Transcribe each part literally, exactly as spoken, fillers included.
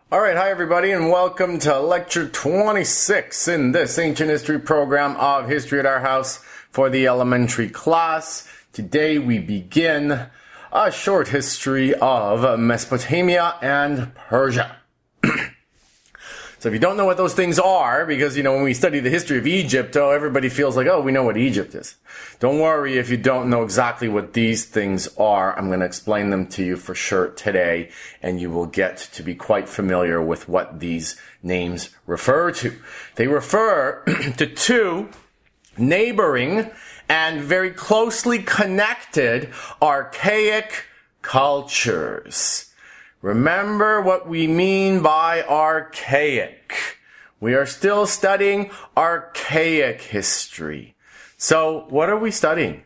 All right, hi everybody, and welcome to lecture twenty-six in this ancient history program of History at Our House for the elementary class. Today we begin a short history of Mesopotamia and Persia. So if you don't know what those things are, because, you know, when we study the history of Egypt, oh, everybody feels like, oh, we know what Egypt is. Don't worry if you don't know exactly what these things are. I'm going to explain them to you for sure today, and you will get to be quite familiar with what these names refer to. They refer to two neighboring and very closely connected archaic cultures. Remember what we mean by archaic. We are still studying archaic history. So what are we studying?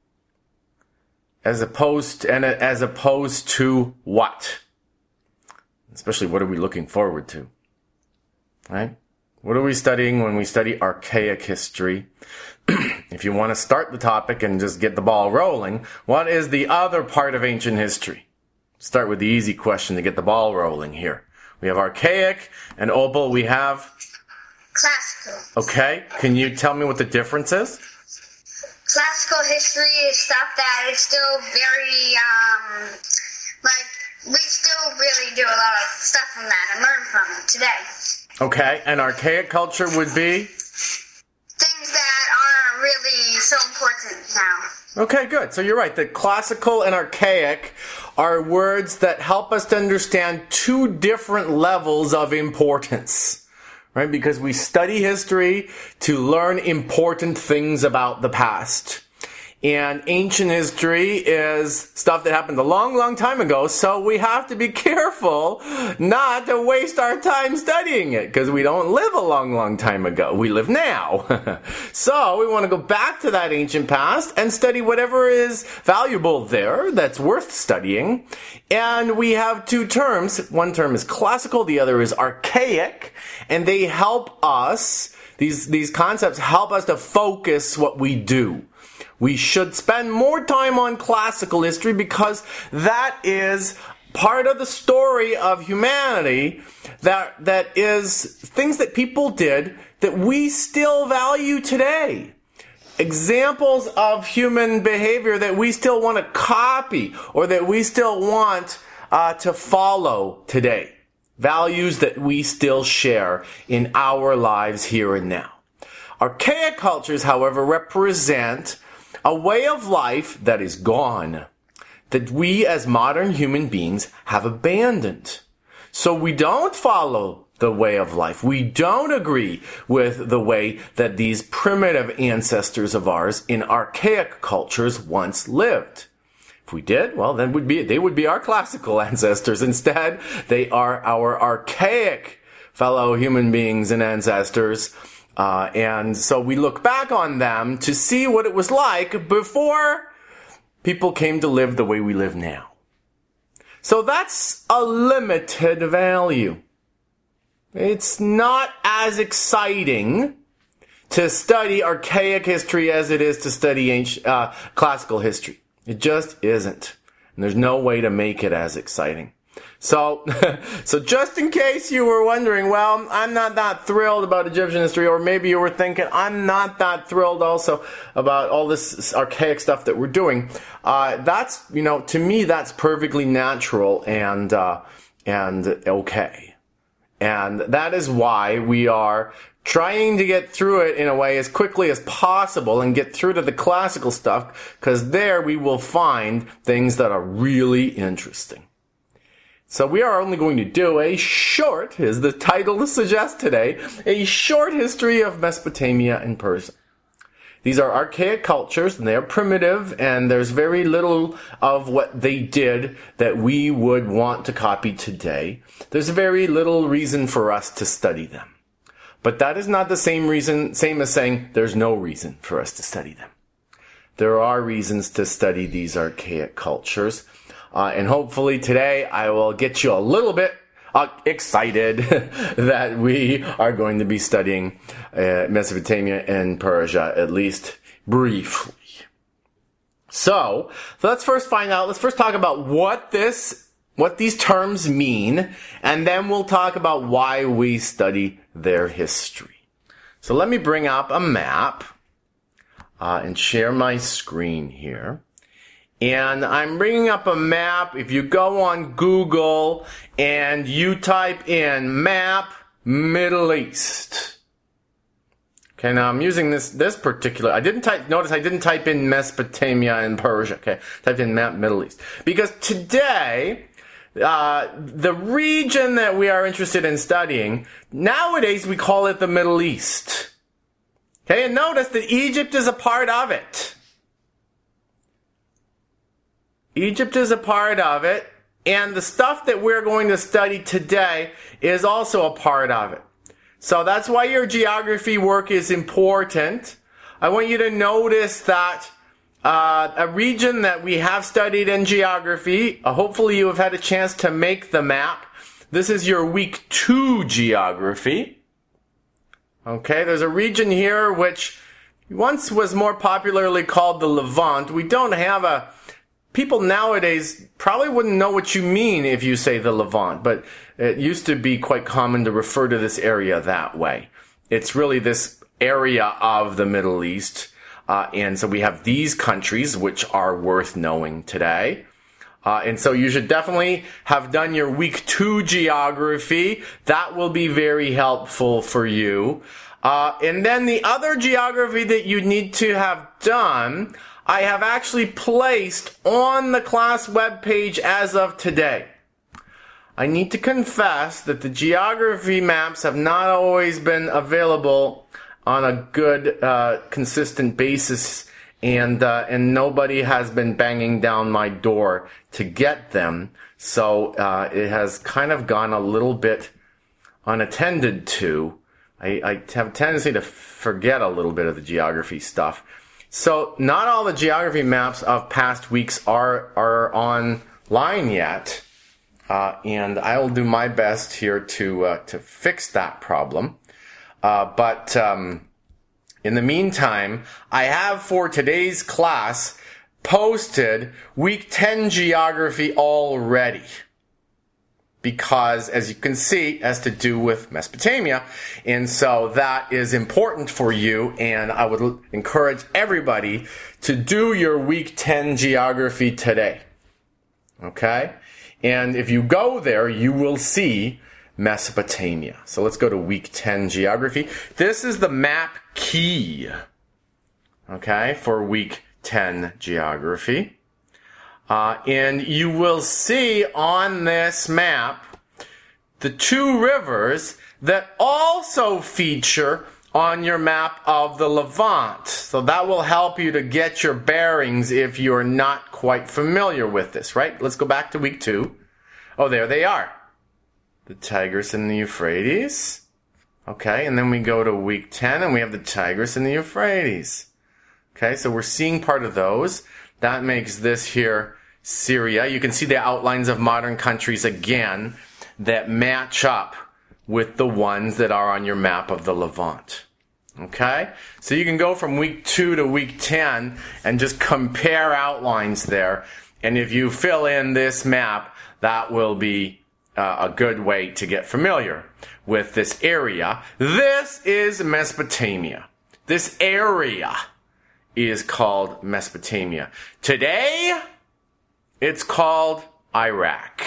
As opposed to, and as opposed to what? Especially what are we looking forward to? Right? What are we studying when we study archaic history? If you want to start the topic and just get the ball rolling, what is the other part of ancient history? Start with the easy question to get the ball rolling here. We have archaic, and Opal, we have? Classical. Okay, can you tell me what the difference is? Classical history is stuff that is still very, um, like, we still really do a lot of stuff from that and learn from it today. Okay, and archaic culture would be? Things that aren't really so important now. Okay, good. So you're right. The classical and archaic are words that help us to understand two different levels of importance, right? Because we study history to learn important things about the past. And ancient history is stuff that happened a long, long time ago, so we have to be careful not to waste our time studying it, because we don't live a long, long time ago. We live now. So we want to go back to that ancient past and study whatever is valuable there that's worth studying. And we have two terms. One term is classical, the other is archaic, and they help us, these, these concepts help us to focus what we do. We should spend more time on classical history because that is part of the story of humanity that that is things that people did that we still value today. Examples of human behavior that we still want to copy or that we still want uh, to follow today. Values that we still share in our lives here and now. Archaic cultures, however, represent a way of life that is gone, that we as modern human beings have abandoned. So we don't follow the way of life. We don't agree with the way that these primitive ancestors of ours in archaic cultures once lived. If we did, well, then would be they would be our classical ancestors. Instead, they are our archaic fellow human beings and ancestors. Uh, and so we look back on them to see what it was like before people came to live the way we live now. So that's a limited value. It's not as exciting to study archaic history as it is to study ancient, uh, classical history. It just isn't. And there's no way to make it as exciting. So, so just in case you were wondering, well, I'm not that thrilled about Egyptian history, or maybe you were thinking, I'm not that thrilled also about all this archaic stuff that we're doing. Uh, that's, you know, to me, that's perfectly natural and, uh, and okay. And that is why we are trying to get through it in a way as quickly as possible and get through to the classical stuff, because there we will find things that are really interesting. So we are only going to do a short, is the title suggests today, a short history of Mesopotamia and Persia. These are archaic cultures, and they are primitive, and there's very little of what they did that we would want to copy today. There's very little reason for us to study them. But that is not the same reason, same as saying there's no reason for us to study them. There are reasons to study these archaic cultures. Uh, and hopefully today I will get you a little bit uh, excited that we are going to be studying uh, Mesopotamia and Persia, at least briefly. So, so let's first find out, let's first talk about what this what these terms mean, and then we'll talk about why we study their history. So let me bring up a map uh, and share my screen here. And I'm bringing up a map. If you go on Google and you type in map Middle East. Okay, now I'm using this this particular, I didn't type, notice I didn't type in Mesopotamia and Persia, okay, typed in map Middle East. Because today, uh, the region that we are interested in studying, nowadays we call it the Middle East. Okay, and notice that Egypt is a part of it. Egypt is a part of it, and the stuff that we're going to study today is also a part of it. So that's why your geography work is important. I want you to notice that uh, a region that we have studied in geography, uh, hopefully you have had a chance to make the map. This is your week two geography. Okay, there's a region here which once was more popularly called the Levant. We don't have a... People nowadays probably wouldn't know what you mean if you say the Levant, but it used to be quite common to refer to this area that way. It's really this area of the Middle East, uh, and so we have these countries which are worth knowing today. Uh, and so you should definitely have done your week two geography. That will be very helpful for you. Uh, and then the other geography that you need to have done, I have actually placed on the class webpage as of today. I need to confess that the geography maps have not always been available on a good, uh, consistent basis, and uh, and nobody has been banging down my door to get them. So uh, it has kind of gone a little bit unattended to. I, I have a tendency to forget a little bit of the geography stuff. So not all the geography maps of past weeks are are online yet, uh, and I will do my best here to uh, to fix that problem. Uh, but um, in the meantime, I have for today's class posted week ten geography already. Because, as you can see, it has to do with Mesopotamia. And so that is important for you. And I would encourage everybody to do your week ten geography today. Okay? And if you go there, you will see Mesopotamia. So let's go to week ten geography. This is the map key. Okay? For week ten geography. Uh, and you will see on this map the two rivers that also feature on your map of the Levant. So that will help you to get your bearings if you're not quite familiar with this, right? Let's go back to week two. Oh, there they are. The Tigris and the Euphrates. Okay, and then we go to week ten and we have the Tigris and the Euphrates. Okay, so we're seeing part of those. That makes this here Syria. You can see the outlines of modern countries again that match up with the ones that are on your map of the Levant. Okay? So you can go from week two to week ten and just compare outlines there. And if you fill in this map, that will be uh, a good way to get familiar with this area. This is Mesopotamia. This area is called Mesopotamia. Today, it's called Iraq.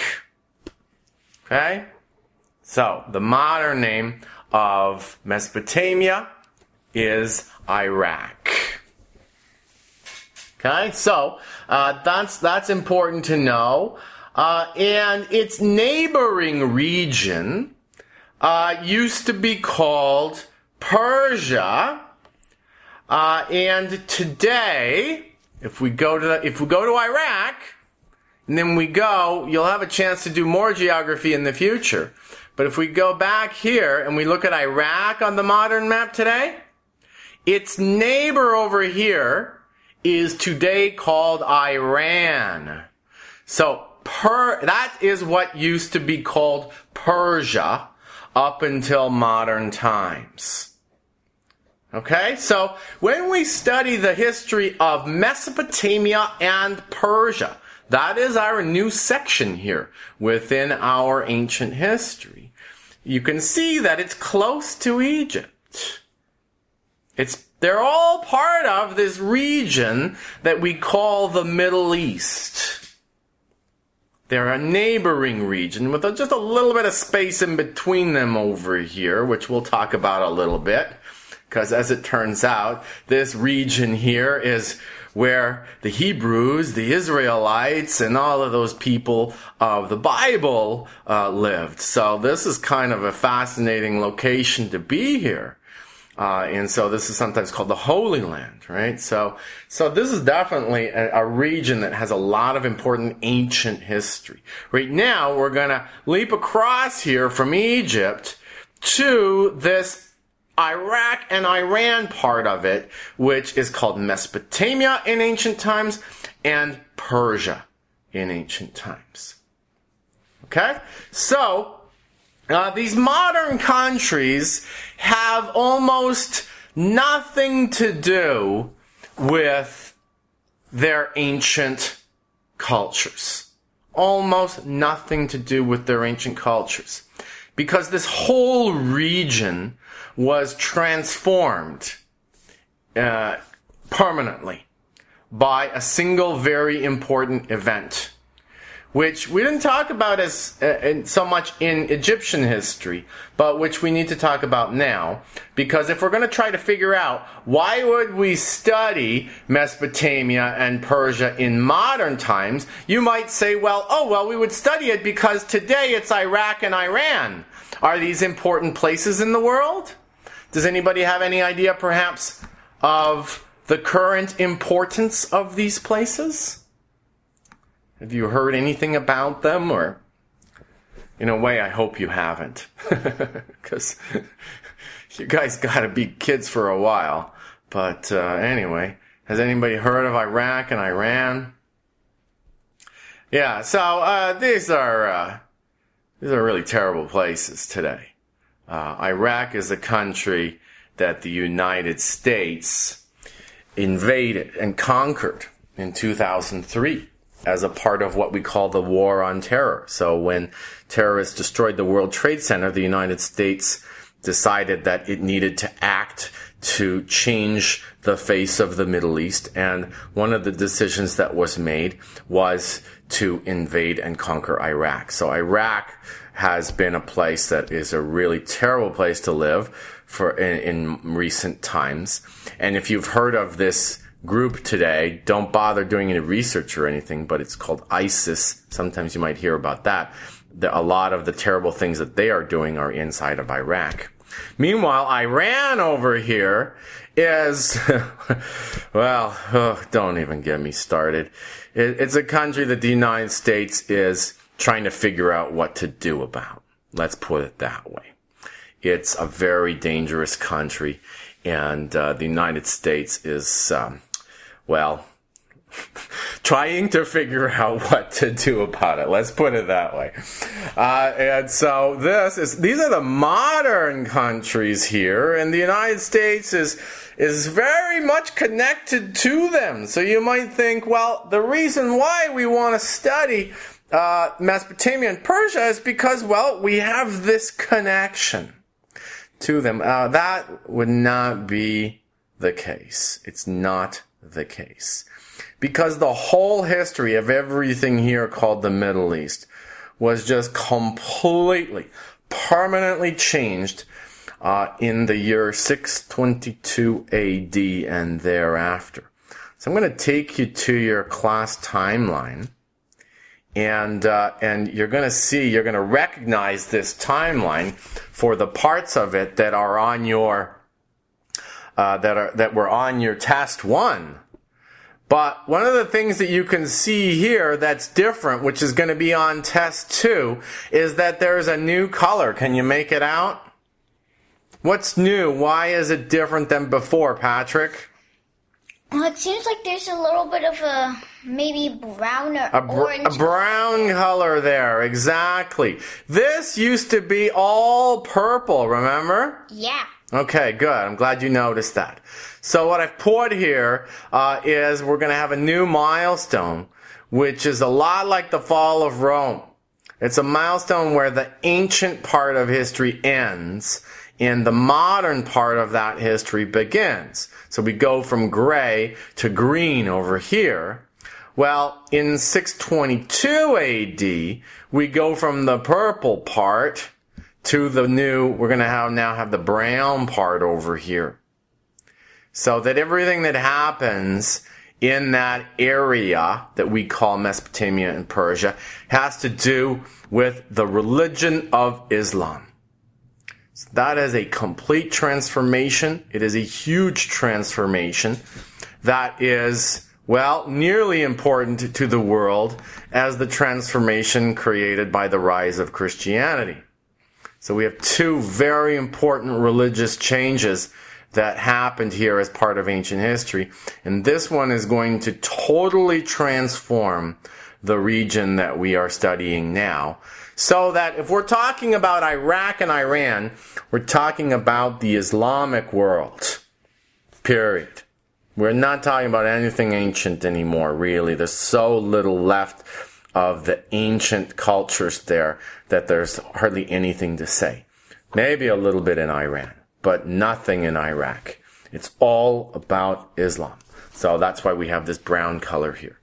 Okay? So, the modern name of Mesopotamia is Iraq. Okay? So, uh, that's, that's important to know. Uh, and its neighboring region uh, used to be called Persia. Uh, and today, if we go to the, if we go to Iraq, and then we go, you'll have a chance to do more geography in the future. But if we go back here and we look at Iraq on the modern map today, its neighbor over here is today called Iran. So per, that is what used to be called Persia up until modern times. Okay, so when we study the history of Mesopotamia and Persia, that is our new section here within our ancient history. You can see that it's close to Egypt. It's, they're all part of this region that we call the Middle East. They're a neighboring region with just a little bit of space in between them over here, which we'll talk about a little bit. Because as it turns out, this region here is where the Hebrews, the Israelites, and all of those people of the Bible uh, lived. So this is kind of a fascinating location to be here. Uh, and so this is sometimes called the Holy Land, right? So, so this is definitely a, a region that has a lot of important ancient history. Right now, we're gonna leap across here from Egypt to this Iraq and Iran part of it, which is called Mesopotamia in ancient times and Persia in ancient times. Okay? So, Uh, these modern countries have almost nothing to do with their ancient cultures. Almost nothing to do with their ancient cultures. Because this whole region was transformed uh, permanently by a single very important event, which we didn't talk about as uh, so much in Egyptian history, but which we need to talk about now. Because if we're going to try to figure out why would we study Mesopotamia and Persia in modern times, you might say, well, oh, well, we would study it because today it's Iraq and Iran. Are these important places in the world? Does anybody have any idea, perhaps, of the current importance of these places? Have you heard anything about them? Or, in a way, I hope you haven't. Because you guys got to be kids for a while. But uh, anyway, has anybody heard of Iraq and Iran? Yeah, so uh, these are uh, these are really terrible places today. Uh, Iraq is a country that the United States invaded and conquered in two thousand three. As a part of what we call the War on Terror. So when terrorists destroyed the World Trade Center, the United States decided that it needed to act to change the face of the Middle East. And one of the decisions that was made was to invade and conquer Iraq. So Iraq has been a place that is a really terrible place to live for in, in recent times. And if you've heard of this group today, don't bother doing any research or anything, but it's called ISIS. Sometimes you might hear about that. The, a lot of the terrible things that they are doing are inside of Iraq. Meanwhile, Iran over here is, well, oh, don't even get me started. It, it's a country that the United States is trying to figure out what to do about. Let's put it that way. It's a very dangerous country, and uh, the United States is, um, well, trying to figure out what to do about it. Let's put it that way. Uh, and so this is, these are the modern countries here, and the United States is, is very much connected to them. So you might think, well, the reason why we want to study uh, Mesopotamia and Persia is because, well, we have this connection to them. Uh, that would not be the case. It's not the case. Because the whole history of everything here called the Middle East was just completely, permanently changed uh, in the year six twenty-two A D and thereafter. So I'm going to take you to your class timeline. And, uh, and you're going to see, you're going to recognize this timeline for the parts of it that are on your, uh, that are, that were on your test one. But one of the things that you can see here that's different, which is going to be on test two, is that there's a new color. Can you make it out? What's new? Why is it different than before, Patrick? Well, it seems like there's a little bit of a maybe brown or a br- orange. A brown color there, exactly. This used to be all purple, remember? Yeah. Okay, good. I'm glad you noticed that. So what I've put here uh, is we're going to have a new milestone, which is a lot like the fall of Rome. It's a milestone where the ancient part of history ends and the modern part of that history begins. So we go from gray to green over here. Well, in six twenty-two A D, we go from the purple part to the new, we're going to have now have the brown part over here. So that everything that happens in that area that we call Mesopotamia and Persia has to do with the religion of Islam. So that is a complete transformation. It is a huge transformation that is, well, nearly important to the world as the transformation created by the rise of Christianity. So we have two very important religious changes that happened here as part of ancient history. And this one is going to totally transform the region that we are studying now. So that if we're talking about Iraq and Iran, we're talking about the Islamic world. Period. We're not talking about anything ancient anymore, really. There's so little left of the ancient cultures there that there's hardly anything to say. Maybe a little bit in Iran, but nothing in Iraq. It's all about Islam. So that's why we have this brown color here.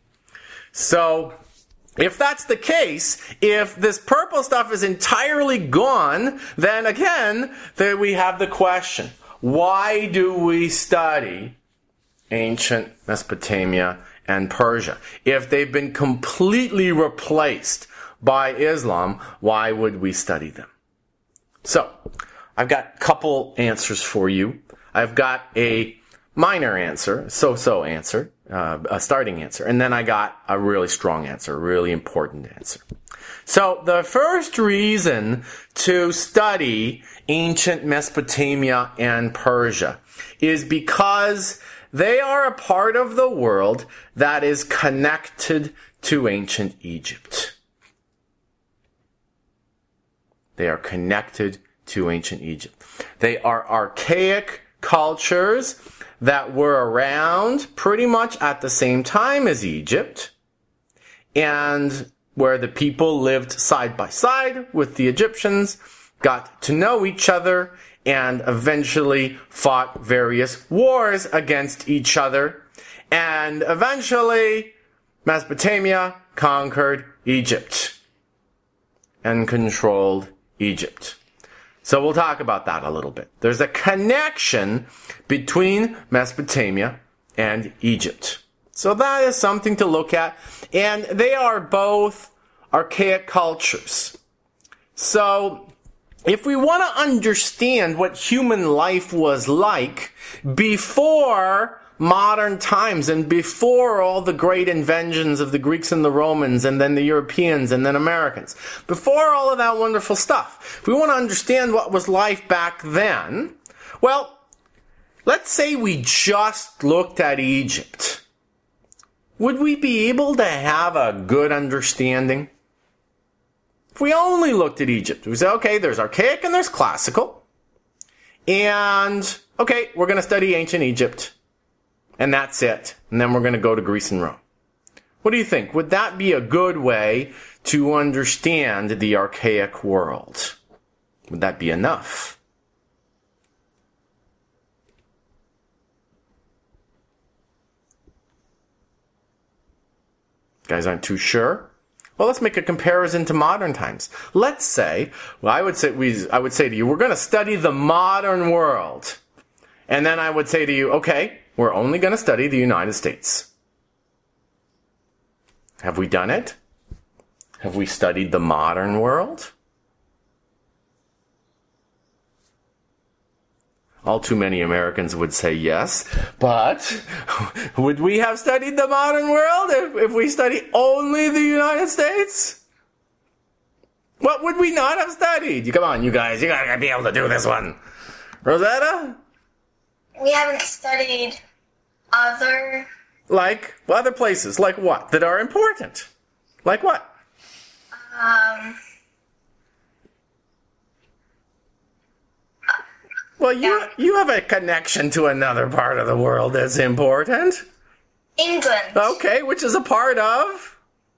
So if that's the case, if this purple stuff is entirely gone, then again, there we have the question, why do we study ancient Mesopotamia and Persia? If they've been completely replaced by Islam, why would we study them? So, I've got a couple answers for you. I've got a minor answer, so-so answer, uh, a starting answer, and then I got a really strong answer, a really important answer. So, the first reason to study ancient Mesopotamia and Persia is because they are a part of the world that is connected to ancient Egypt. They are connected to ancient Egypt. They are archaic cultures that were around pretty much at the same time as Egypt, and where the people lived side by side with the Egyptians, got to know each other, and eventually fought various wars against each other. And eventually, Mesopotamia conquered Egypt and controlled Egypt. So we'll talk about that a little bit. There's a connection between Mesopotamia and Egypt. So that is something to look at. And they are both archaic cultures. So if we want to understand what human life was like before modern times and before all the great inventions of the Greeks and the Romans and then the Europeans and then Americans, before all of that wonderful stuff, if we want to understand what was life back then, well, let's say we just looked at Egypt. Would we be able to have a good understanding? If we only looked at Egypt, we say, okay, there's archaic and there's classical. And, okay, we're going to study ancient Egypt. And that's it. And then we're going to go to Greece and Rome. What do you think? Would that be a good way to understand the archaic world? Would that be enough? Guys aren't too sure? Well, let's make a comparison to modern times. Let's say, well, I would say we, I would say to you, we're going to study the modern world. And then I would say to you, okay, we're only going to study the United States. Have we done it? Have we studied the modern world? All too many Americans would say yes, but would we have studied the modern world if, if we study only the United States? What would we not have studied? Come on, you guys, you gotta be able to do this one. Rosetta? We haven't studied other... Like, other places, like what? That are important? Like what? Um... Well, you you have a connection to another part of the world that's important. England. Okay, which is a part of?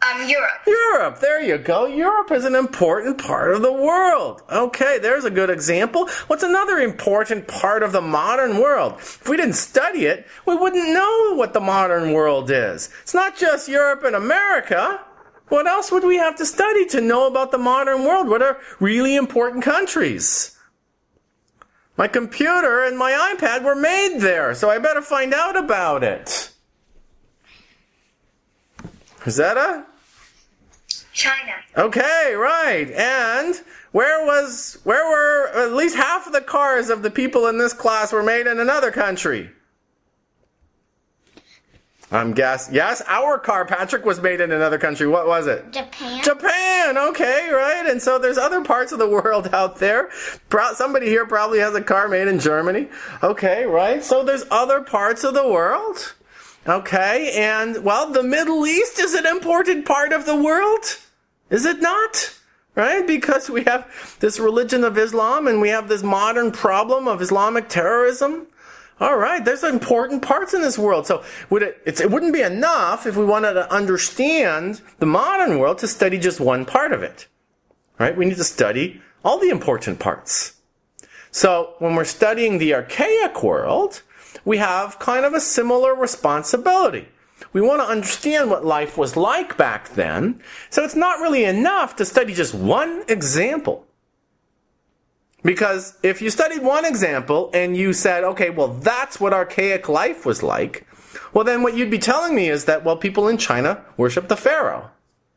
Um, Europe. Europe, there you go. Europe is an important part of the world. Okay, there's a good example. What's another important part of the modern world? If we didn't study it, we wouldn't know what the modern world is. It's not just Europe and America. What else would we have to study to know about the modern world? What are really important countries? My computer and my iPad were made there, so I better find out about it. Rosetta? China. Okay, right. And where was, where were at least half of the cars of the people in this class were made in another country? I'm guess. Yes, our car, Patrick, was made in another country. What was it? Japan. Japan. Okay, right. And so there's other parts of the world out there. Pro- somebody here probably has a car made in Germany. Okay, right. So there's other parts of the world. Okay, and, well, the Middle East is an important part of the world, is it not? Right? Because we have this religion of Islam and we have this modern problem of Islamic terrorism. All right, there's important parts in this world. So would it, it's, it wouldn't be enough if we wanted to understand the modern world to study just one part of it. Right? We need to study all the important parts. So when we're studying the archaic world, we have kind of a similar responsibility. We want to understand what life was like back then, so it's not really enough to study just one example. Because if you studied one example and you said, okay, well, that's what archaic life was like, well, then what you'd be telling me is that, well, people in China worship the pharaoh.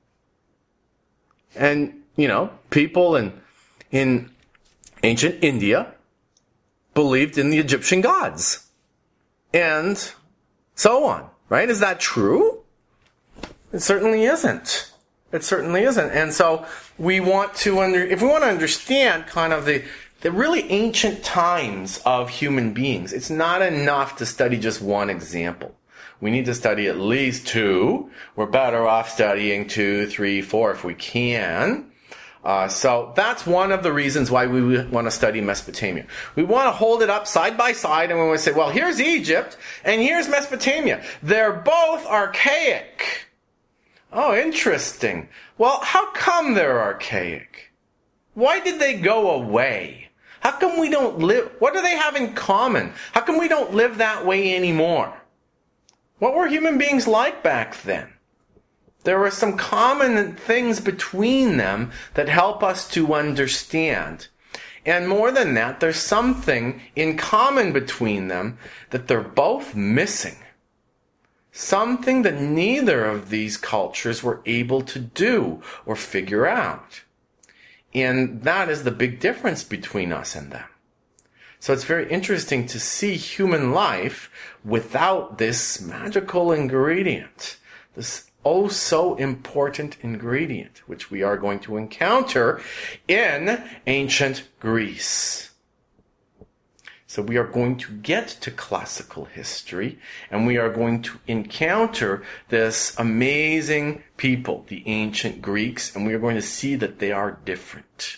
And, you know, people in, in ancient India believed in the Egyptian gods. And so on, right? Is that true? It certainly isn't. It certainly isn't. And so we want to under, if we want to understand kind of the, the really ancient times of human beings, it's not enough to study just one example. We need to study at least two. We're better off studying two, three, four if we can. Uh, so that's one of the reasons why we want to study Mesopotamia. We want to hold it up side by side and we want to say, well, here's Egypt and here's Mesopotamia. They're both archaic. Oh, interesting. Well, how come they're archaic? Why did they go away? How come we don't live? What do they have in common? How come we don't live that way anymore? What were human beings like back then? There were some common things between them that help us to understand. And more than that, there's something in common between them that they're both missing. Something that neither of these cultures were able to do or figure out. And that is the big difference between us and them. So it's very interesting to see human life without this magical ingredient, this oh so important ingredient, which we are going to encounter in ancient Greece. So we are going to get to classical history, and we are going to encounter this amazing people, the ancient Greeks, and we are going to see that they are different.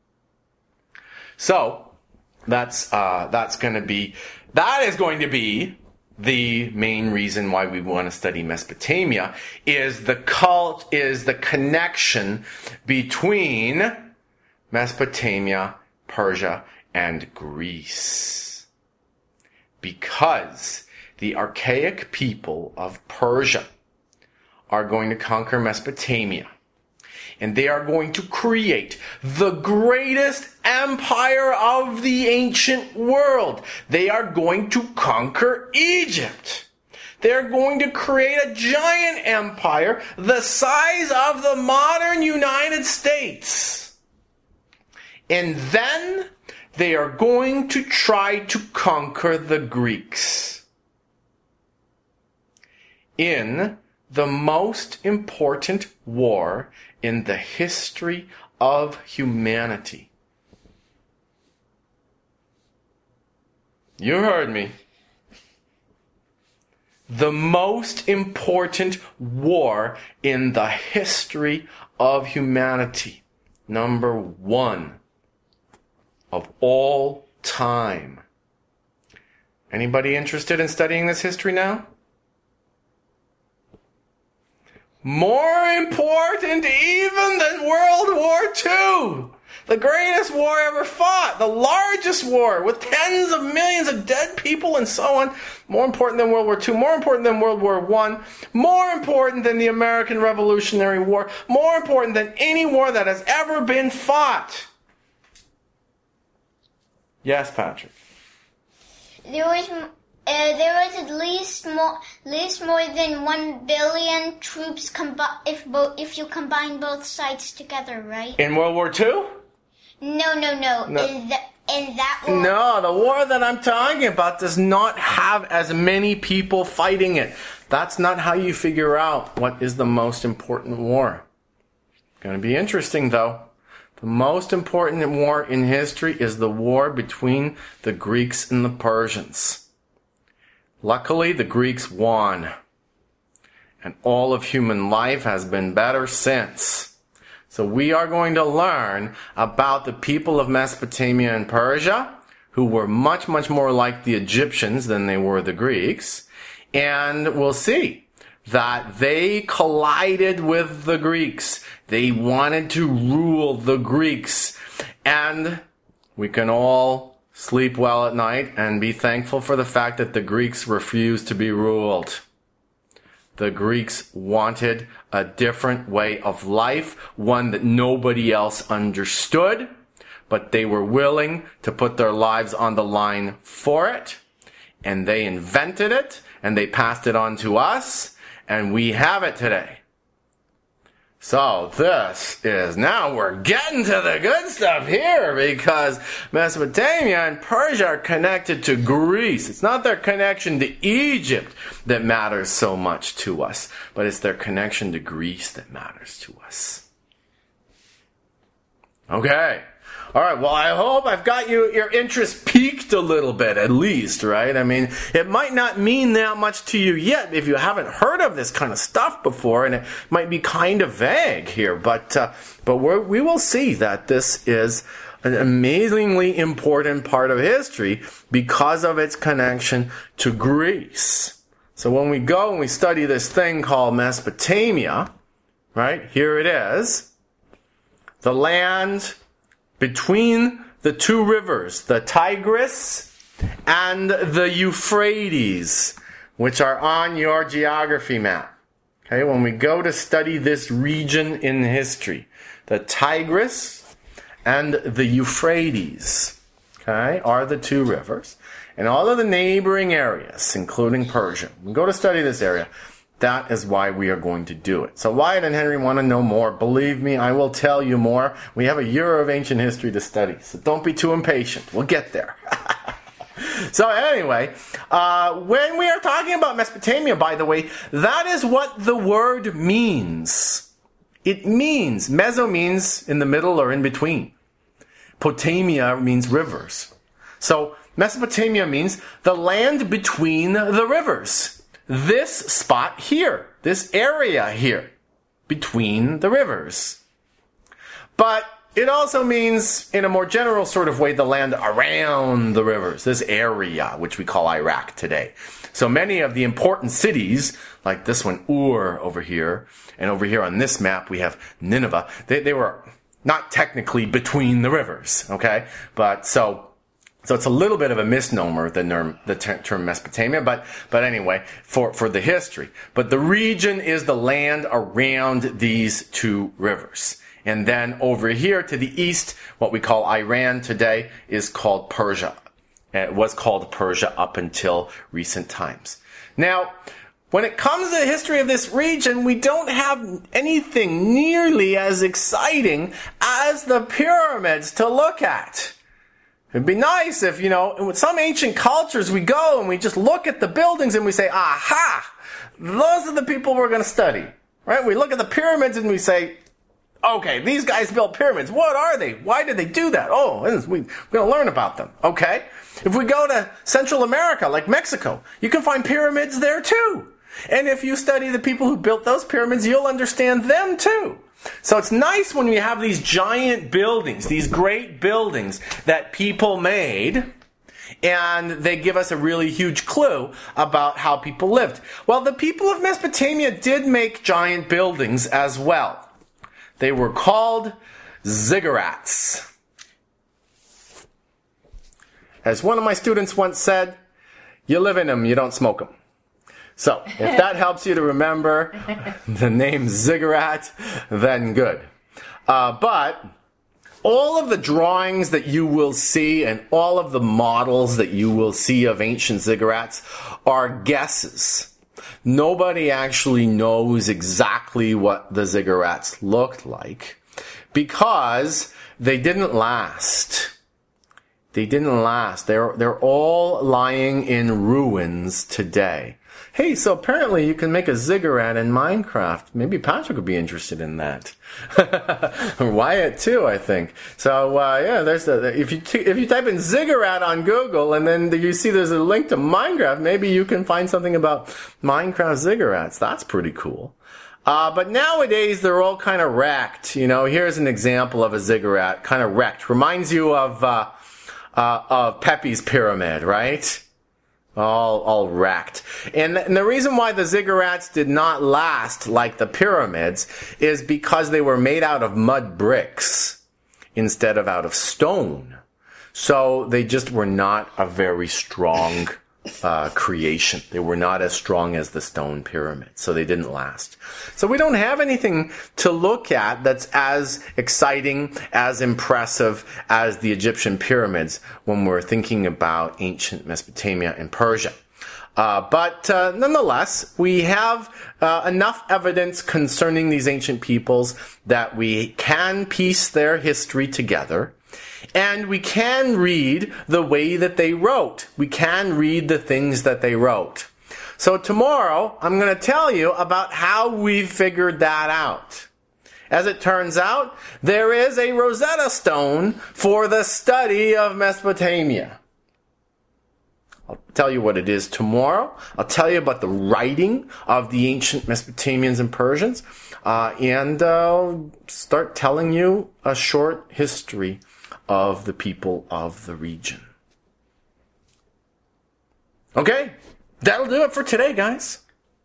So that's uh, that's going to be that is going to be. The main reason why we want to study Mesopotamia is the cult, is the connection between Mesopotamia, Persia, and Greece. Because the archaic people of Persia are going to conquer Mesopotamia. And they are going to create the greatest empire of the ancient world. They are going to conquer Egypt. They are going to create a giant empire the size of the modern United States. And then they are going to try to conquer the Greeks. In the most important war in the history of humanity. You heard me. The most important war in the history of humanity. Number one of all time. Anybody interested in studying this history now? More important even than World War Two. The greatest war ever fought. The largest war with tens of millions of dead people and so on. More important than World War Two. More important than World War One. More important than the American Revolutionary War. More important than any war that has ever been fought. Yes, Patrick. There was uh, there was at least more least more than one billion troops combi- if bo- if you combine both sides together, right? In World War Two? No, no, no. No. In, the, in that war. No, the war that I'm talking about does not have as many people fighting it. That's not how you figure out what is the most important war. Going to be interesting, though. The most important war in history is the war between the Greeks and the Persians. Luckily, the Greeks won. And all of human life has been better since. So we are going to learn about the people of Mesopotamia and Persia, who were much, much more like the Egyptians than they were the Greeks. And we'll see that they collided with the Greeks. They wanted to rule the Greeks. And we can all sleep well at night and be thankful for the fact that the Greeks refused to be ruled. The Greeks wanted a different way of life, one that nobody else understood, but they were willing to put their lives on the line for it, and they invented it, and they passed it on to us, and we have it today. So this is, now we're getting to the good stuff here, because Mesopotamia and Persia are connected to Greece. It's not their connection to Egypt that matters so much to us, but it's their connection to Greece that matters to us. Okay. All right, well, I hope I've got you, your interest piqued a little bit, at least, right? I mean, it might not mean that much to you yet if you haven't heard of this kind of stuff before, and it might be kind of vague here, but uh, but we're, we will see that this is an amazingly important part of history because of its connection to Greece. So when we go and we study this thing called Mesopotamia, right, here it is, the land between the two rivers, the Tigris and the Euphrates, which are on your geography map. Okay, when we go to study this region in history, the Tigris and the Euphrates, okay, are the two rivers, and all of the neighboring areas, including Persia. We go to study this area. That is why we are going to do it. So Wyatt and Henry want to know more. Believe me, I will tell you more. We have a year of ancient history to study, so don't be too impatient. We'll get there. So anyway, uh, when we are talking about Mesopotamia, by the way, that is what the word means. It means, meso means in the middle or in between. Potamia means rivers. So Mesopotamia means the land between the rivers. This spot here, this area here, between the rivers. But it also means, in a more general sort of way, the land around the rivers, this area, which we call Iraq today. So many of the important cities, like this one, Ur, over here, and over here on this map we have Nineveh, they, they were not technically between the rivers, okay? But so... So it's a little bit of a misnomer, the term, the term Mesopotamia, but, but anyway, for, for the history. But the region is the land around these two rivers. And then over here to the east, what we call Iran today is called Persia. It was called Persia up until recent times. Now, when it comes to the history of this region, we don't have anything nearly as exciting as the pyramids to look at. It'd be nice if, you know, with some ancient cultures we go and we just look at the buildings and we say, aha, those are the people we're going to study, right? We look at the pyramids and we say, okay, these guys built pyramids. What are they? Why did they do that? Oh, we, we're going to learn about them, okay? If we go to Central America, like Mexico, you can find pyramids there too. And if you study the people who built those pyramids, you'll understand them too. So it's nice when we have these giant buildings, these great buildings that people made, and they give us a really huge clue about how people lived. Well, the people of Mesopotamia did make giant buildings as well. They were called ziggurats. As one of my students once said, you live in them, you don't smoke them. So, if that helps you to remember the name ziggurat, then good. Uh, but all of the drawings that you will see and all of the models that you will see of ancient ziggurats are guesses. Nobody actually knows exactly what the ziggurats looked like because they didn't last. They didn't last. They're, they're all lying in ruins today. Hey, so apparently you can make a ziggurat in Minecraft. Maybe Patrick would be interested in that. Wyatt too, I think. So uh, yeah, there's the, if you t- if you type in ziggurat on Google and then you see there's a link to Minecraft, maybe you can find something about Minecraft ziggurats. That's pretty cool. Uh, but nowadays they're all kind of wrecked. You know, here's an example of a ziggurat, kind of wrecked. Reminds you of uh, uh, of Pepe's pyramid, right? All, all wrecked. And, and the reason why the ziggurats did not last like the pyramids is because they were made out of mud bricks instead of out of stone. So they just were not a very strong uh, creation. They were not as strong as the stone pyramids, so they didn't last. So we don't have anything to look at that's as exciting, as impressive as the Egyptian pyramids when we're thinking about ancient Mesopotamia and Persia. Uh, but uh, nonetheless, we have uh, enough evidence concerning these ancient peoples that we can piece their history together. And we can read the way that they wrote. We can read the things that they wrote. So tomorrow, I'm going to tell you about how we figured that out. As it turns out, there is a Rosetta Stone for the study of Mesopotamia. I'll tell you what it is tomorrow. I'll tell you about the writing of the ancient Mesopotamians and Persians. Uh, and uh, start telling you a short history of the people of the region. Okay, that'll do it for today, guys.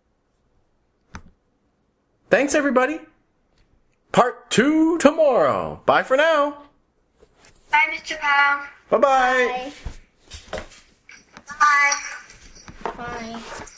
Thanks, everybody. Part two tomorrow. Bye for now. Bye, Mister Powell. Bye-bye. Bye. Bye. Bye.